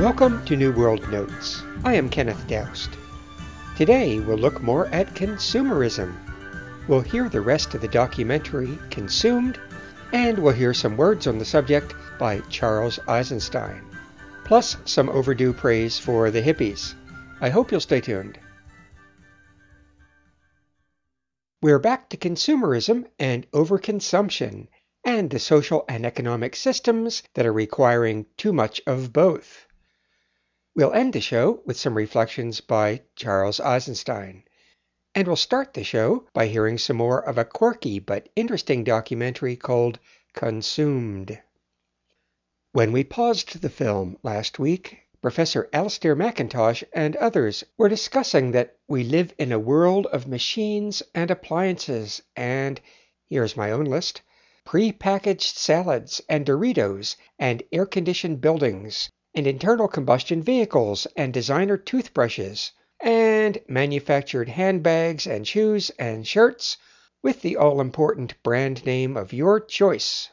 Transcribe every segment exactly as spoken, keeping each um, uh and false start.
Welcome to New World Notes. I am Kenneth Doust. Today we'll look more at consumerism. We'll hear the rest of the documentary Consumed, and we'll hear some words on the subject by Charles Eisenstein, plus some overdue praise for the hippies. I hope you'll stay tuned. We're back to consumerism and overconsumption, and the social and economic systems that are requiring too much of both. We'll end the show with some reflections by Charles Eisenstein, and we'll start the show by hearing some more of a quirky but interesting documentary called Consumed. When we paused the film last week, Professor Alistair McIntosh and others were discussing that we live in a world of machines and appliances and, here's my own list, pre-packaged salads and Doritos and air-conditioned buildings and internal combustion vehicles and designer toothbrushes and manufactured handbags and shoes and shirts with the all-important brand name of your choice.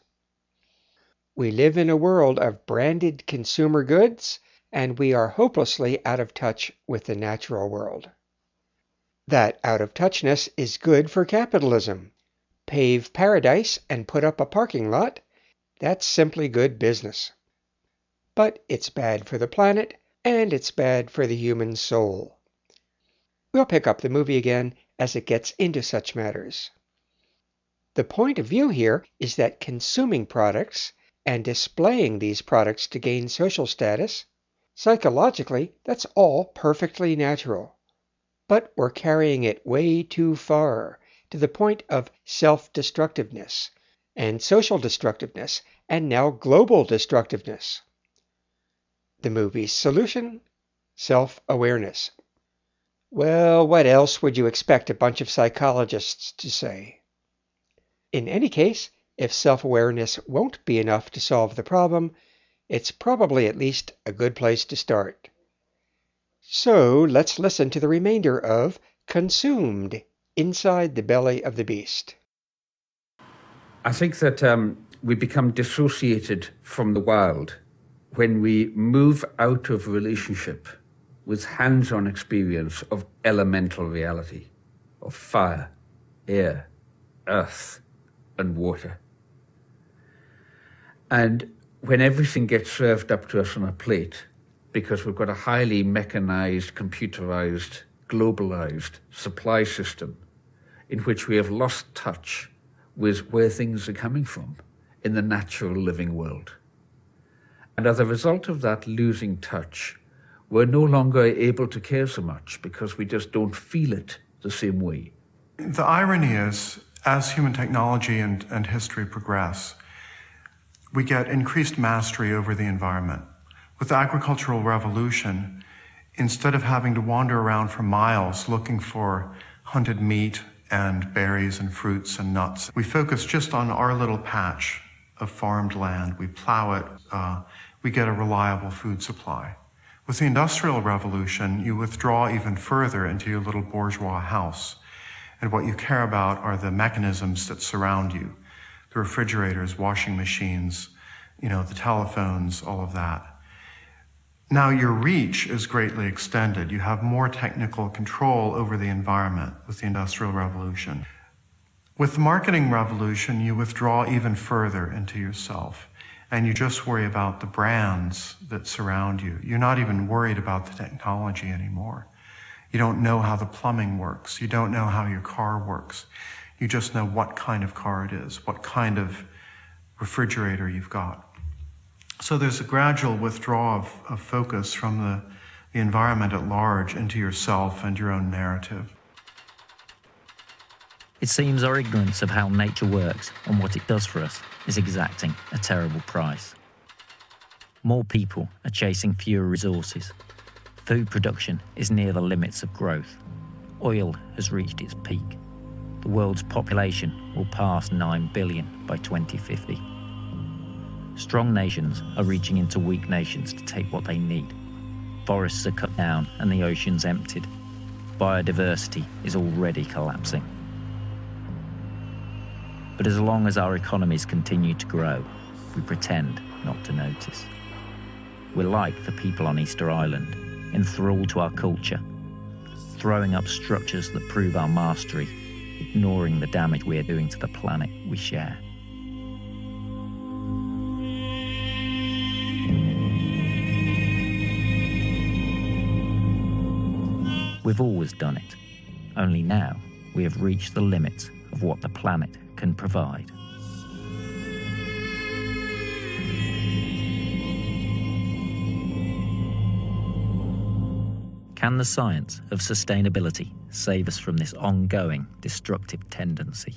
We live in a world of branded consumer goods, and we are hopelessly out of touch with the natural world. That out-of-touchness is good for capitalism. Pave paradise and put up a parking lot, that's simply good business. But it's bad for the planet, and it's bad for the human soul. We'll pick up the movie again as it gets into such matters. The point of view here is that consuming products and displaying these products to gain social status, psychologically, that's all perfectly natural. But we're carrying it way too far, to the point of self-destructiveness, and social destructiveness, and now global destructiveness. The movie's solution? Self-awareness. Well, what else would you expect a bunch of psychologists to say? In any case, if self-awareness won't be enough to solve the problem, it's probably at least a good place to start. So let's listen to the remainder of Consumed, Inside the Belly of the Beast. I think that um, we become dissociated from the world when we move out of relationship with hands-on experience of elemental reality, of fire, air, earth, and water. And when everything gets served up to us on a plate, because we've got a highly mechanized, computerized, globalized supply system in which we have lost touch with where things are coming from in the natural living world. And as a result of that losing touch, we're no longer able to care so much because we just don't feel it the same way. The irony is, as human technology and, and history progress, we get increased mastery over the environment. With the agricultural revolution, instead of having to wander around for miles looking for hunted meat and berries and fruits and nuts, we focus just on our little patch of farmed land. We plow it, uh, we get a reliable food supply. With the Industrial Revolution, you withdraw even further into your little bourgeois house. And what you care about are the mechanisms that surround you. The refrigerators, washing machines, you know, the telephones, all of that. Now your reach is greatly extended. You have more technical control over the environment with the Industrial Revolution. With the marketing revolution, you withdraw even further into yourself, and you just worry about the brands that surround you. You're not even worried about the technology anymore. You don't know how the plumbing works. You don't know how your car works. You just know what kind of car it is, what kind of refrigerator you've got. So there's a gradual withdrawal of, of focus from the, the environment at large into yourself and your own narrative. It seems our ignorance of how nature works and what it does for us is exacting a terrible price. More people are chasing fewer resources. Food production is near the limits of growth. Oil has reached its peak. The world's population will pass nine billion by twenty fifty. Strong nations are reaching into weak nations to take what they need. Forests are cut down and the oceans emptied. Biodiversity is already collapsing. But as long as our economies continue to grow, we pretend not to notice. we're like the people on Easter Island, enthralled to our culture, throwing up structures that prove our mastery, ignoring the damage we are doing to the planet we share. We've always done it, only now we have reached the limits of what the planet can provide. Can the science of sustainability save us from this ongoing destructive tendency?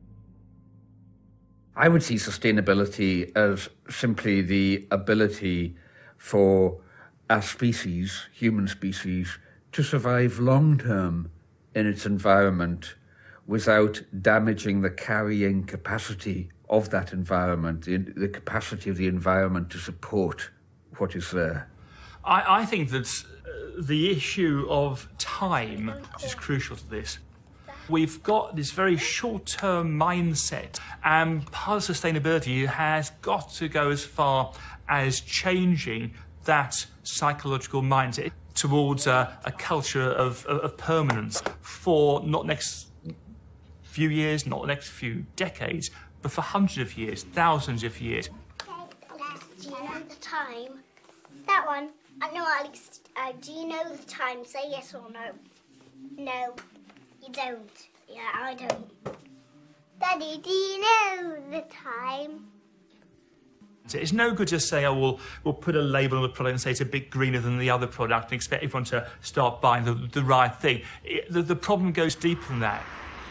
I would see sustainability as simply the ability for our species, human species, to survive long-term in its environment without damaging the carrying capacity of that environment, the, the capacity of the environment to support what is there. I, I think that the issue of time is crucial to this. We've got this very short-term mindset, and part of sustainability has got to go as far as changing that psychological mindset towards a, a culture of, of, of permanence for not next few years, not the next few decades, but for hundreds of years, thousands of years. Do you know the time? That one. I know, Alex. Uh, do you know the time? Say yes or no. No, you don't. Yeah, I don't. Daddy, do you know the time? It's no good just saying, oh, we'll, we'll put a label on the product and say it's a bit greener than the other product and expect everyone to start buying the, the right thing. It, the, the problem goes deeper than that.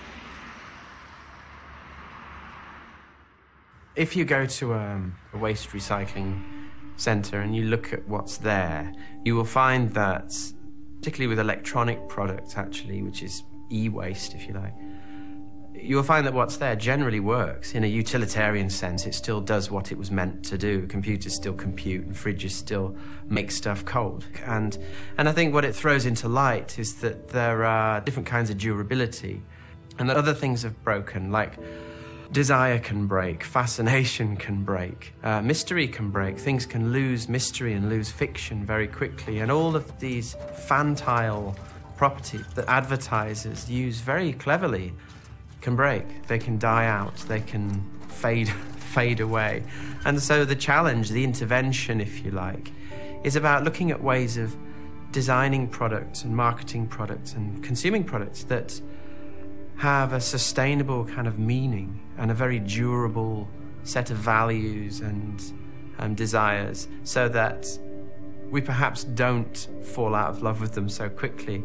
If you go to um, a waste recycling centre and you look at what's there, you will find that, particularly with electronic products actually, which is e-waste if you like, you will find that what's there generally works. In a utilitarian sense, it still does what it was meant to do. Computers still compute and fridges still make stuff cold. And, and I think what it throws into light is that there are different kinds of durability and that other things have broken, like desire can break, fascination can break, uh, mystery can break. Things can lose mystery and lose fiction very quickly. And all of these fantile properties that advertisers use very cleverly can break. They can die out. They can fade, fade away. And so the challenge, the intervention, if you like, is about looking at ways of designing products and marketing products and consuming products that have a sustainable kind of meaning and a very durable set of values and um, desires, so that we perhaps don't fall out of love with them so quickly.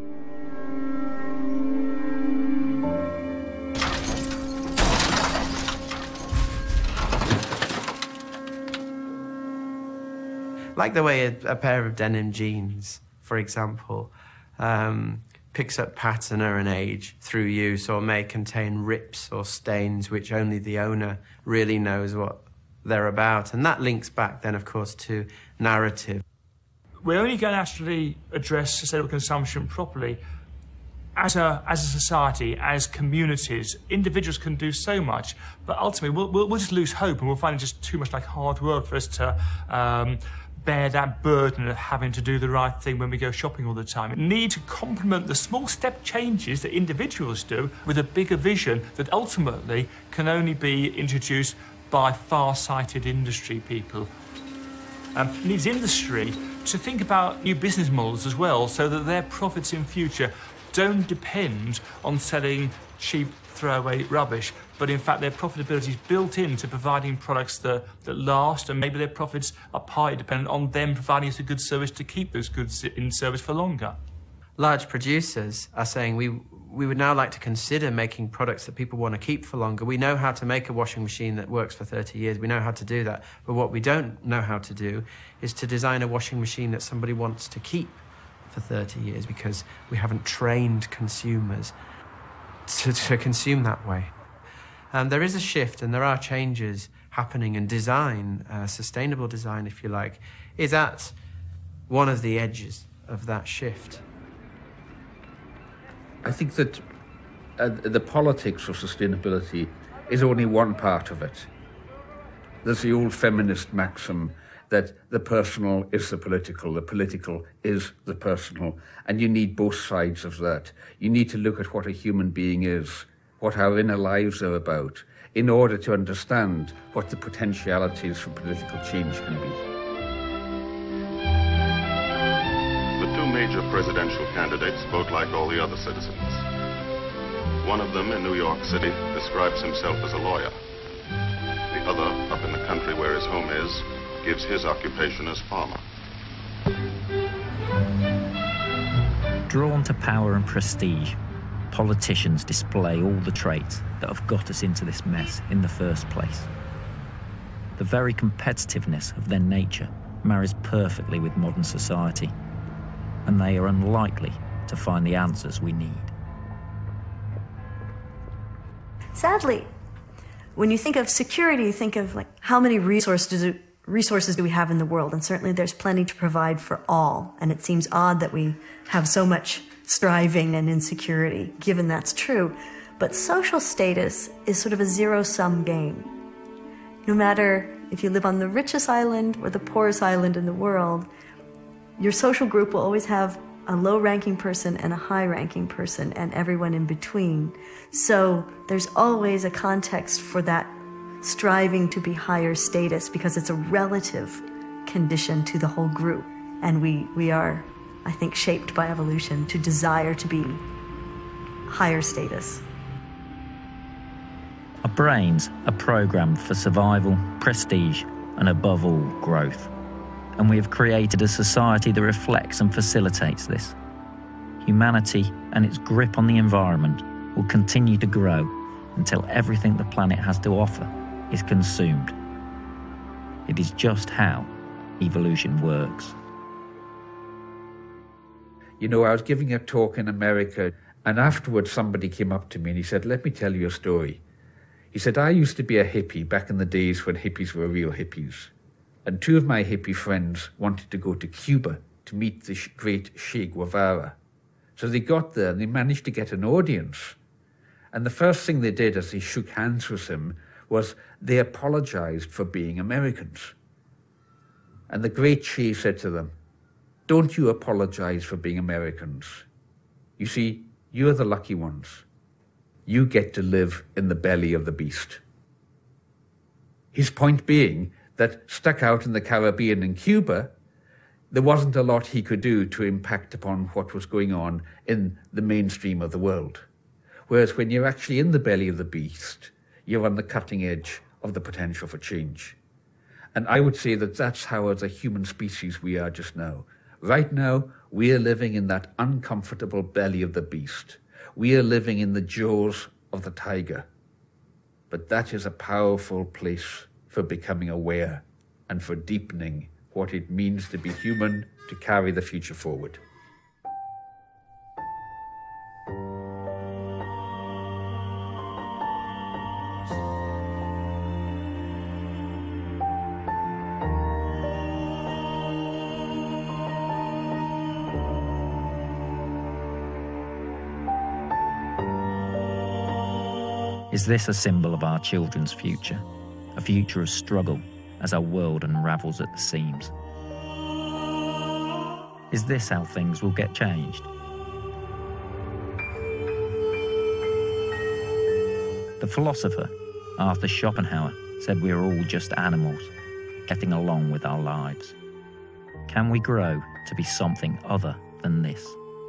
Like the way a, a pair of denim jeans, for example, um, picks up patina and age through use, or may contain rips or stains which only the owner really knows what they're about. And that links back then, of course, to narrative. We're only going to actually address sustainable consumption properly as a, as a society, as communities. Individuals can do so much, but ultimately we'll, we'll, we'll just lose hope and we'll find it just too much like hard work for us to um, bear that burden of having to do the right thing when we go shopping all the time. We need to complement the small step changes that individuals do with a bigger vision that ultimately can only be introduced by far-sighted industry people. Um, it needs industry to think about new business models as well, so that their profits in future don't depend on selling cheap throwaway rubbish, but in fact their profitability is built into providing products that, that last, and maybe their profits are partly dependent on them providing us a good service to keep those goods in service for longer. Large producers are saying we we would now like to consider making products that people want to keep for longer. We know how to make a washing machine that works for thirty years. We know how to do that. But what we don't know how to do is to design a washing machine that somebody wants to keep for thirty years, because we haven't trained consumers to, to consume that way. Um, there is a shift and there are changes happening, and design, uh, sustainable design, if you like, is at one of the edges of that shift. I think that uh, the politics of sustainability is only one part of it. There's the old feminist maxim that the personal is the political, the political is the personal, and you need both sides of that. You need to look at what a human being is, what our inner lives are about, in order to understand what the potentialities for political change can be. The two major presidential candidates vote like all the other citizens. One of them in New York City describes himself as a lawyer. The other, up in the country where his home is, gives his occupation as farmer. Drawn to power and prestige, politicians display all the traits that have got us into this mess in the first place. The very competitiveness of their nature marries perfectly with modern society, and they are unlikely to find the answers we need. Sadly, when you think of security, you think of like how many resources do, resources do we have in the world, and certainly there's plenty to provide for all, and it seems odd that we have so much striving and insecurity, given that's true. But social status is sort of a zero-sum game. No matter if you live on the richest island or the poorest island in the world, your social group will always have a low-ranking person and a high-ranking person and everyone in between. So there's always a context for that striving to be higher status, because it's a relative condition to the whole group. And we, we are, I think, shaped by evolution to desire to be higher status. Our brains are programmed for survival, prestige, and above all, growth. And we have created a society that reflects and facilitates this. Humanity and its grip on the environment will continue to grow until everything the planet has to offer is consumed. It is just how evolution works. You know, I was giving a talk in America, and afterwards somebody came up to me and he said, "Let me tell you a story." He said, "I used to be a hippie back in the days when hippies were real hippies. And two of my hippie friends wanted to go to Cuba to meet the great Che Guevara. So they got there and they managed to get an audience. And the first thing they did as they shook hands with him was they apologized for being Americans. And the great Che said to them, "Don't you apologize for being Americans. You see, you're the lucky ones. You get to live in the belly of the beast." His point being that stuck out in the Caribbean and Cuba, there wasn't a lot he could do to impact upon what was going on in the mainstream of the world. Whereas when you're actually in the belly of the beast, you're on the cutting edge of the potential for change. And I would say that that's how, as a human species, we are just now. Right now, we are living in that uncomfortable belly of the beast. We are living in the jaws of the tiger. But that is a powerful place for becoming aware and for deepening what it means to be human, to carry the future forward. Is this a symbol of our children's future? A future of struggle as our world unravels at the seams? Is this how things will get changed? The philosopher Arthur Schopenhauer said we are all just animals, getting along with our lives. Can we grow to be something other than this?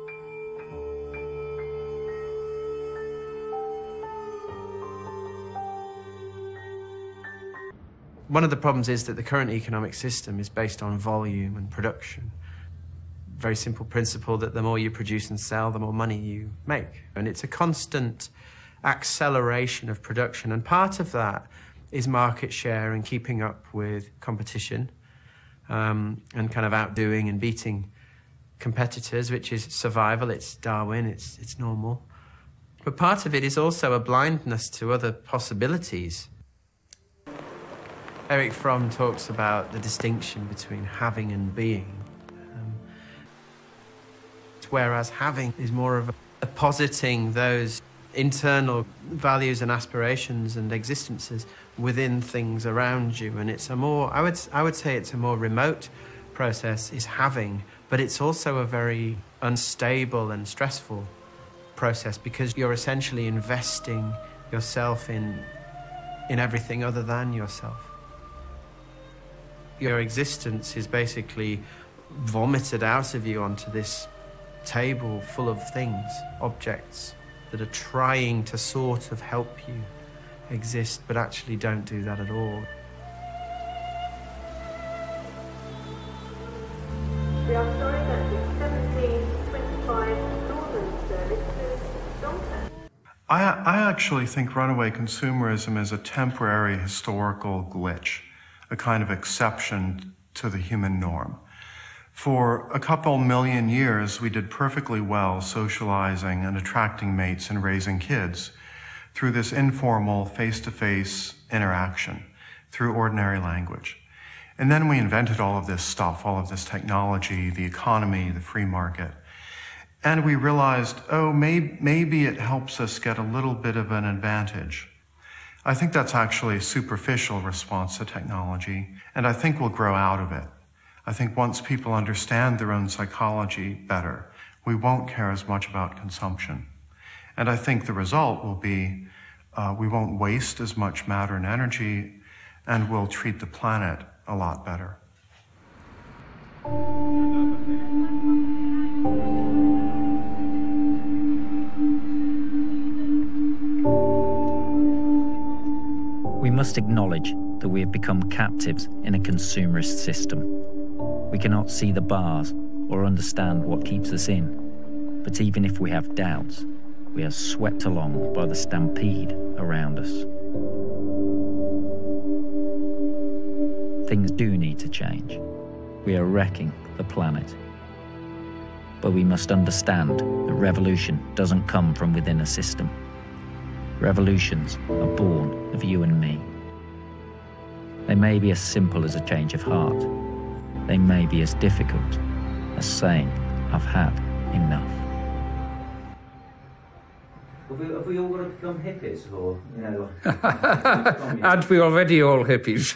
One of the problems is that the current economic system is based on volume and production. Very simple principle that the more you produce and sell, the more money you make. And it's a constant acceleration of production. And part of that is market share and keeping up with competition, um, and kind of outdoing and beating competitors, which is survival. It's Darwin, it's, it's normal. But part of it is also a blindness to other possibilities. Erich Fromm talks about the distinction between having and being. Um, whereas having is more of a, a positing those internal values and aspirations and existences within things around you. And it's a more, I would, I would say it's a more remote process, is having, but it's also a very unstable and stressful process because you're essentially investing yourself in, in everything other than yourself. Your existence is basically vomited out of you onto this table full of things, objects that are trying to sort of help you exist, but actually don't do that at all. We are sorry that the seventeen twenty-five Northern service is Doncaster. I, I actually think runaway consumerism is a temporary historical glitch, a kind of exception to the human norm. For a couple million years, we did perfectly well socializing and attracting mates and raising kids through this informal, face-to-face interaction, through ordinary language. And then we invented all of this stuff, all of this technology, the economy, the free market. And we realized, oh, may, maybe it helps us get a little bit of an advantage. I think that's actually a superficial response to technology, and I think we'll grow out of it. I think once people understand their own psychology better, we won't care as much about consumption. And I think the result will be uh, we won't waste as much matter and energy, and we'll treat the planet a lot better. We must acknowledge that we have become captives in a consumerist system. We cannot see the bars or understand what keeps us in, but even if we have doubts, we are swept along by the stampede around us. Things do need to change. We are wrecking the planet. But we must understand that revolution doesn't come from within a system. Revolutions are born of you and me. They may be as simple as a change of heart. They may be as difficult as saying, I've had enough. Have we, have we all got to become hippies, or, you know... Aren't we already all hippies?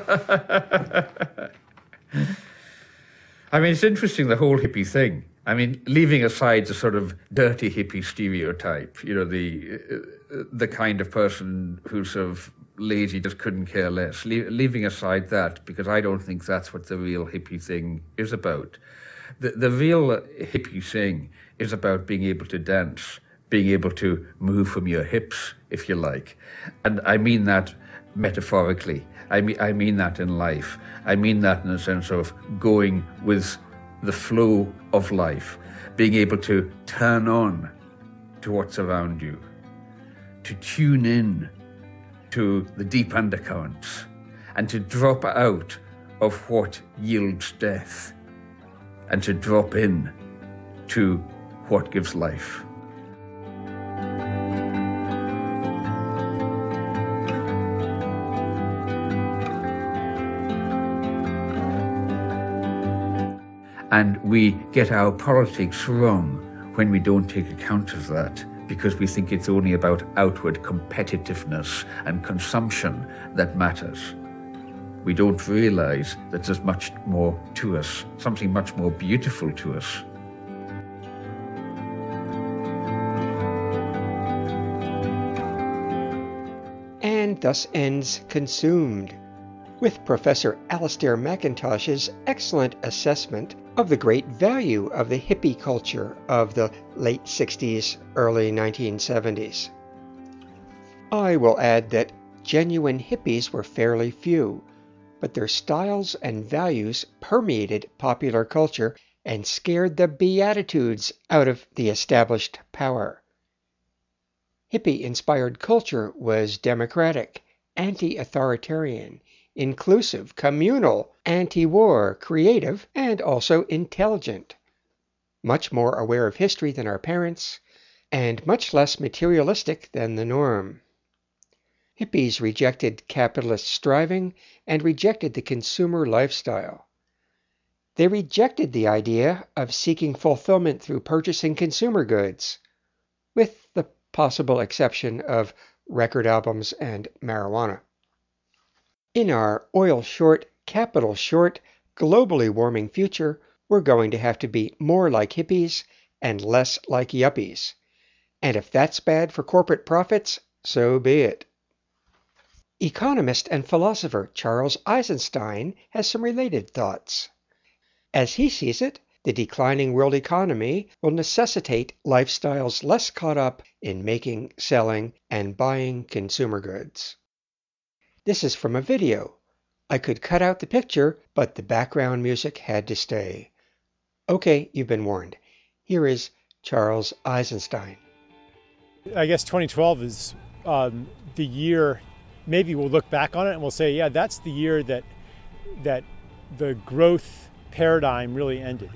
I mean, it's interesting, the whole hippie thing. I mean, leaving aside the sort of dirty hippie stereotype, you know, the, uh, the kind of person who's sort of lazy, just couldn't care less. Le- leaving aside that, because I don't think that's what the real hippie thing is about. The, the real hippie thing is about being able to dance, being able to move from your hips, if you like. And I mean that metaphorically. I mean, I mean that in life. I mean that in the sense of going with the flow of life, being able to turn on to what's around you, to tune in to the deep undercurrents, and to drop out of what yields death, and to drop in to what gives life. And we get our politics wrong when we don't take account of that, because we think it's only about outward competitiveness and consumption that matters. We don't realize that there's much more to us, something much more beautiful to us. And thus ends Consumed, with Professor Alastair McIntosh's excellent assessment of the great value of the hippie culture of the late sixties, early nineteen seventies. I will add that genuine hippies were fairly few, but their styles and values permeated popular culture and scared the beatitudes out of the established power. Hippie-inspired culture was democratic, anti-authoritarian, inclusive, communal, anti-war, creative, and also intelligent. Much more aware of history than our parents, and much less materialistic than the norm. Hippies rejected capitalist striving and rejected the consumer lifestyle. They rejected the idea of seeking fulfillment through purchasing consumer goods, with the possible exception of record albums and marijuana. In our oil short, capital short, globally warming future, we're going to have to be more like hippies and less like yuppies. And if that's bad for corporate profits, so be it. Economist and philosopher Charles Eisenstein has some related thoughts. As he sees it, the declining world economy will necessitate lifestyles less caught up in making, selling, and buying consumer goods. This is from a video. I could cut out the picture, but the background music had to stay. Okay, you've been warned. Here is Charles Eisenstein. I guess twenty twelve is um, the year, maybe we'll look back on it and we'll say, yeah, that's the year that that the growth paradigm really ended.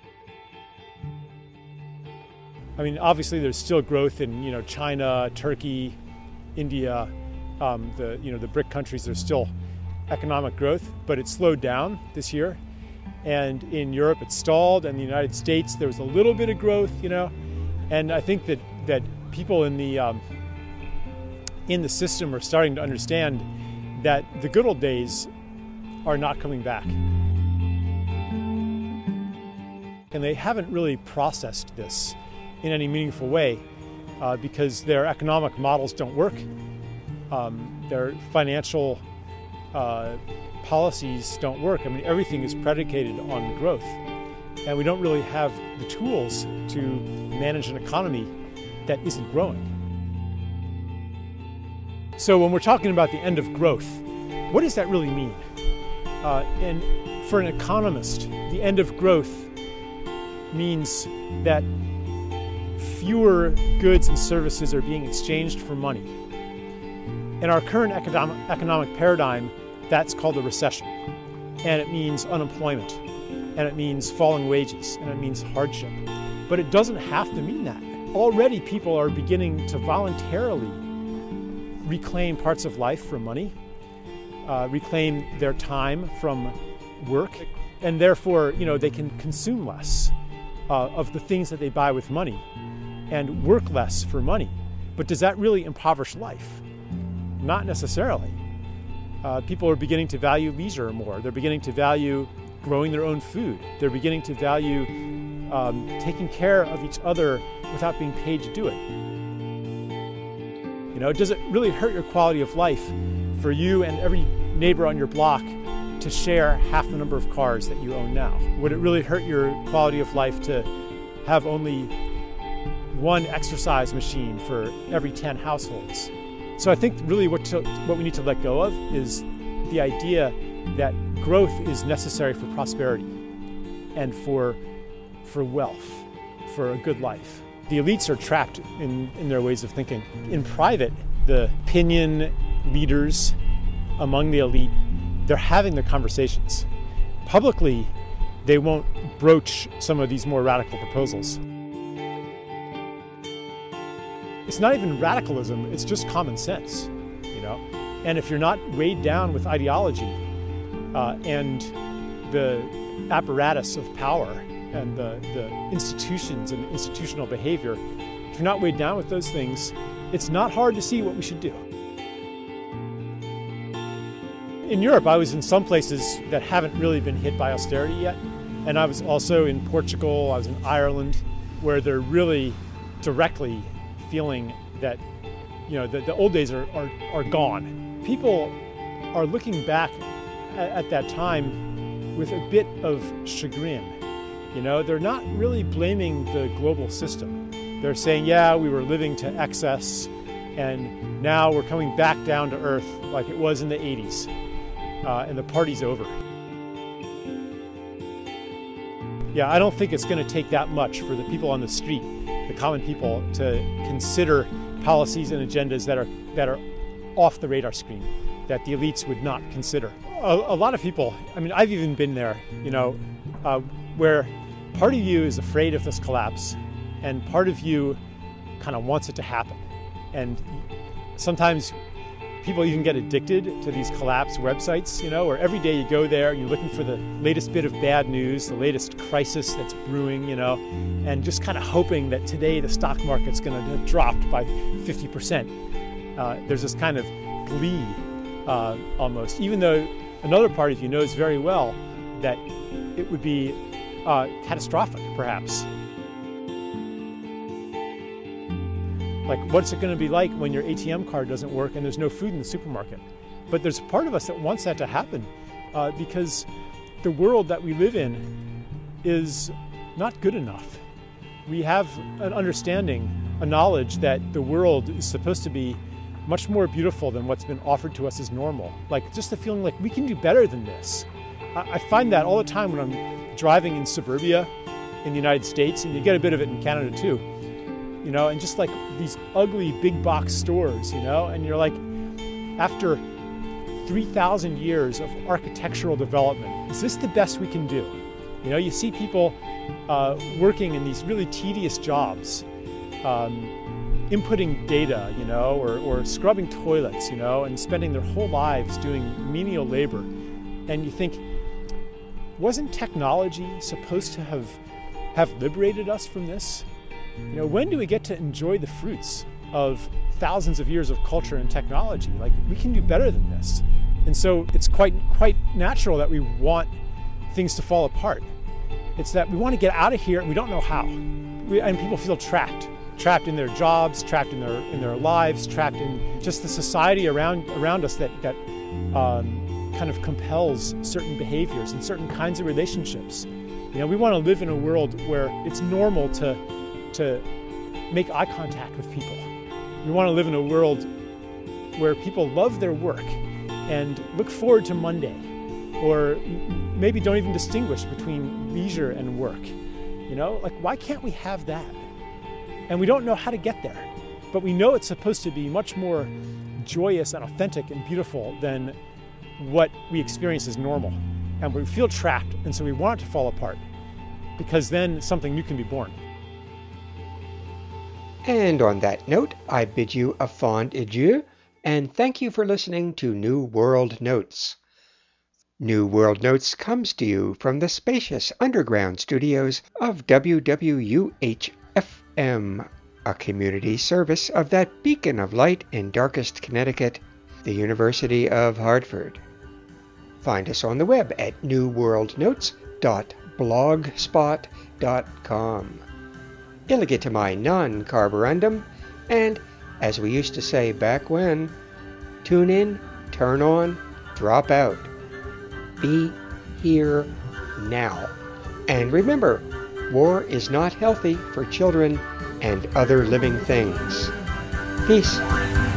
I mean, obviously there's still growth in, you know, China, Turkey, India, um, the, you know, the BRIC countries. There's still economic growth, but it slowed down this year. And in Europe, it stalled. And in the United States, there was a little bit of growth, you know. And I think that, that people in the um, in the system are starting to understand that the good old days are not coming back. And they haven't really processed this in any meaningful way uh, because their economic models don't work. Um, their financial uh, policies don't work. I mean, everything is predicated on growth. And we don't really have the tools to manage an economy that isn't growing. So when we're talking about the end of growth, what does that really mean? Uh, and for an economist, the end of growth means that fewer goods and services are being exchanged for money. In our current economic, economic paradigm, that's called a recession. And it means unemployment, and it means falling wages, and it means hardship. But it doesn't have to mean that. Already people are beginning to voluntarily reclaim parts of life from money, uh, reclaim their time from work, and therefore, you know, they can consume less uh, of the things that they buy with money and work less for money. But does that really impoverish life? Not necessarily. Uh, people are beginning to value leisure more. They're beginning to value growing their own food. They're beginning to value um, taking care of each other without being paid to do it. You know, does it really hurt your quality of life for you and every neighbor on your block to share half the number of cars that you own now? Would it really hurt your quality of life to have only one exercise machine for every ten households? So I think really what, to, what we need to let go of is the idea that growth is necessary for prosperity and for, for wealth, for a good life. The elites are trapped in, in their ways of thinking. In private, the opinion leaders among the elite, they're having their conversations. Publicly, they won't broach some of these more radical proposals. It's not even radicalism, it's just common sense, you know? And if you're not weighed down with ideology uh, and the apparatus of power and the, the institutions and institutional behavior, if you're not weighed down with those things, it's not hard to see what we should do. In Europe, I was in some places that haven't really been hit by austerity yet. And I was also in Portugal, I was in Ireland, where they're really directly feeling that, you know, the, the old days are, are, are gone. People are looking back at, at that time with a bit of chagrin. You know, they're not really blaming the global system. They're saying, yeah, we were living to excess, and now we're coming back down to earth like it was in the eighties, uh, and the party's over. Yeah, I don't think it's going to take that much for the people on the street, the common people, to consider policies and agendas that are that are off the radar screen, that the elites would not consider. A, a lot of people, I mean, I've even been there, you know, uh, where part of you is afraid of this collapse, and part of you kind of wants it to happen. And sometimes people even get addicted to these collapse websites, you know, where every day you go there and you're looking for the latest bit of bad news, the latest crisis that's brewing, you know, and just kind of hoping that today the stock market's going to have dropped by fifty percent. Uh, there's this kind of glee uh, almost, even though another part of you knows very well that it would be uh, catastrophic, perhaps. Like, what's it going to be like when your A T M card doesn't work and there's no food in the supermarket? But there's a part of us that wants that to happen uh, because the world that we live in is not good enough. We have an understanding, a knowledge that the world is supposed to be much more beautiful than what's been offered to us as normal. Like, just the feeling like we can do better than this. I, I find that all the time when I'm driving in suburbia in the United States, and you get a bit of it in Canada too. You know, and just like these ugly big box stores, you know, and you're like, after three thousand years of architectural development, is this the best we can do? You know, you see people uh, working in these really tedious jobs, um, inputting data, you know, or, or scrubbing toilets, you know, and spending their whole lives doing menial labor. And you think, wasn't technology supposed to have, have liberated us from this? You know, when do we get to enjoy the fruits of thousands of years of culture and technology? Like, we can do better than this. And so it's quite quite natural that we want things to fall apart. It's that we want to get out of here and we don't know how. We, and people feel trapped, trapped in their jobs, trapped in their in their lives, trapped in just the society around around us that that um, kind of compels certain behaviors and certain kinds of relationships. You know, we want to live in a world where it's normal to to make eye contact with people. We want to live in a world where people love their work and look forward to Monday, or maybe don't even distinguish between leisure and work. You know, like, why can't we have that? And we don't know how to get there, but we know it's supposed to be much more joyous and authentic and beautiful than what we experience as normal. And we feel trapped, and so we want it to fall apart, because then something new can be born. And on that note, I bid you a fond adieu, and thank you for listening to New World Notes. New World Notes comes to you from the spacious underground studios of W W U H F M, a community service of that beacon of light in darkest Connecticut, the University of Hartford. Find us on the web at new world notes dot blogspot dot com. Illegitimae non carborundum, and, as we used to say back when, tune in, turn on, drop out. Be here now. And remember, war is not healthy for children and other living things. Peace.